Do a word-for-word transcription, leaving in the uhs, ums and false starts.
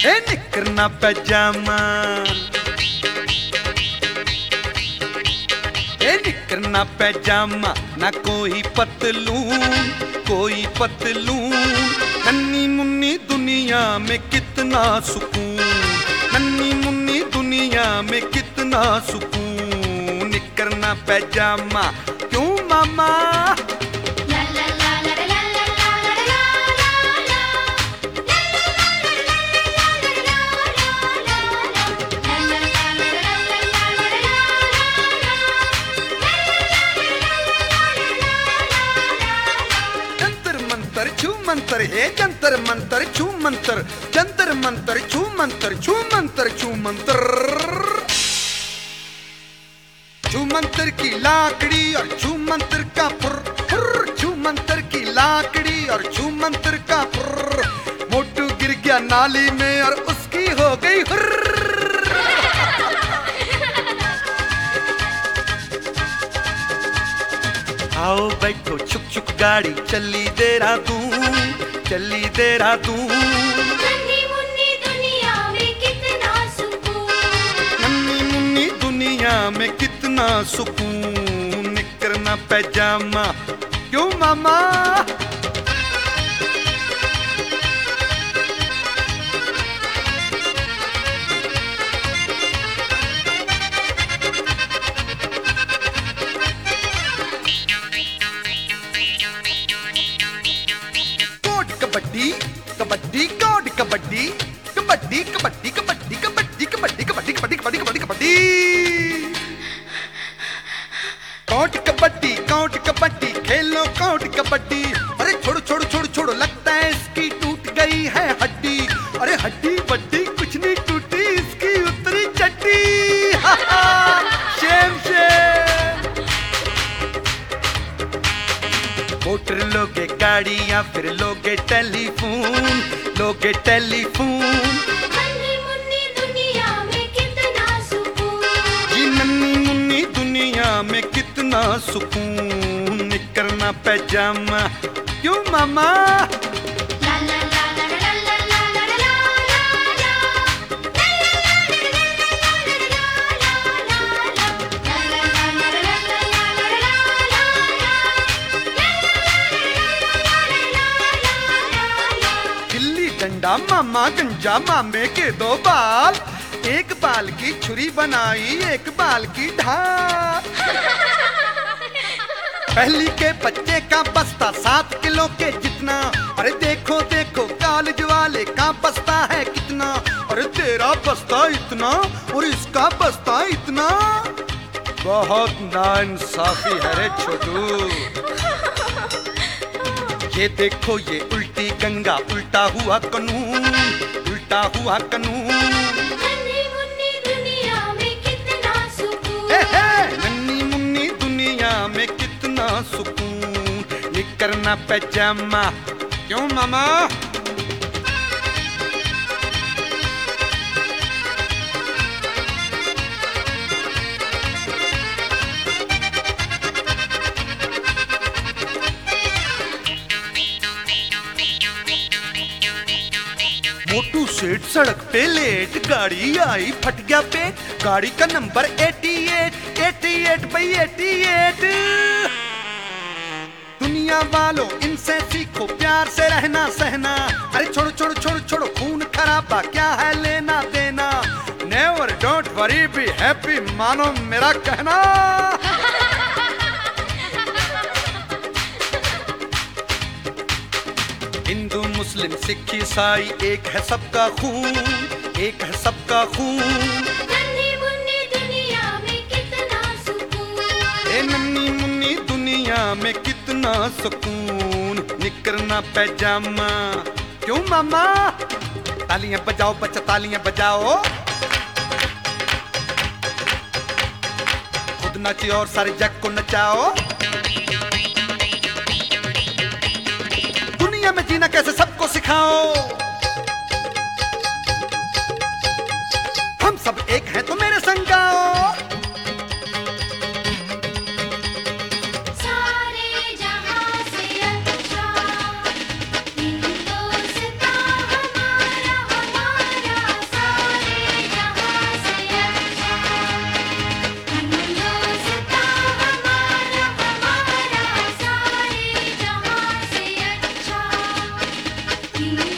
ए निकर ना पैजामा, ए निकर ना पैजामा, ना कोई पतलून कोई पतलून। नन्ही मुन्नी दुनिया में कितना सुकून, नन्ही मुन्नी दुनिया में कितना सुकून। निकर ना पैजामा क्यों मामा। छू मंतर है जंतर मंतर छू मंतर, जंतर मंतर छू मंतर, छू मंतर छू मंतर। छू मंतर की लाकड़ी और छू मंतर का फुर फुर, छू मंतर की लाकड़ी और छू मंतर का फुर। मोटू गिर गया नाली में और उसकी हो गई हुर्र। आओ बैठो छुक छुक गाड़ी चली देहरादून, चली देहरादून। नन्ही मुन्नी दुनिया में कितना सुकून, नन्ही मुन्नी दुनिया में कितना सुकून। निकर ना पैजामा क्यों मामा। कबड्डी कबड्डी कौड कबड्डी कबड्डी कबड्डी कबड्डी कबड्डी कबड्डी कबड्डी कबड्डी कबड्डी कबड्डी कबड्डी कौट कबड्डी कौट कबड्डी खेलो कौट कबड्डी। अरे छोड़ो छोड़ो छोड़ो छोड़ो लगता है इसकी टूट गई है हड्डी। अरे हड्डी बड्डी कुछ नहीं टूटी इसकी उतरी चड्डी। Shem Shem. मोटर लोगे गाड़ी या फिर लोगे टेलीफोन, लोगे टेलीफोन। नन्ही मुन्नी दुनिया में कितना सुकून, जी नन्ही मुन्नी दुनिया में कितना सुकून। निकर ना पैजामा क्यों मामा। ला ला ला ला ला ला ला ला ला डंडा मामा गंजा मामे के दो बाल, एक बाल की छुरी बनाई एक बाल की ढाल। पहली के बच्चे का बस्ता सात किलो के जितना। अरे देखो देखो कॉलेज वाले का बस्ता है कितना। अरे तेरा बस्ता इतना और इसका बस्ता इतना। बहुत नाइंसाफी है रे छोटू। ये देखो ये उल्टी गंगा उल्टा हुआ कानून, उल्टा हुआ कानून। नन्ही मुन्नी दुनिया में कितना सुकून, हे हे नन्ही मुन्नी दुनिया में कितना सुकून। निकर ना पैजामा क्यों मामा। मोटू सेठ सड़क पे लेट, गाड़ी आई फट गया पेट। गाड़ी का नंबर अठासी, अठासी भाई अठासी। दुनिया वालों इनसे सीखो प्यार से रहना सहना। अरे छोड़ो छोड़ो छोड़ो छोड़ो खून खराबा क्या है लेना देना। Never don't worry be happy मानो मेरा कहना। हिंदू मुस्लिम सिख ईसाई एक है सबका खून, एक है सबका खून। नन्ही मुन्नी दुनिया में कितना सुकून, ए नन्ही मुन्नी दुनिया में कितना सुकून। निकर ना पैजामा क्यों मामा। तालियां बजाओ बच्चा तालियां बजाओ। खुद नाचिए और सारे जग को नचाओ। दुनिया में जीना कैसे सबको सिखाओ। हम सब एक हैं तो मेरे संग गाओ। सारे जहां से अच्छा हिंदुस्तान हमारा हमारा की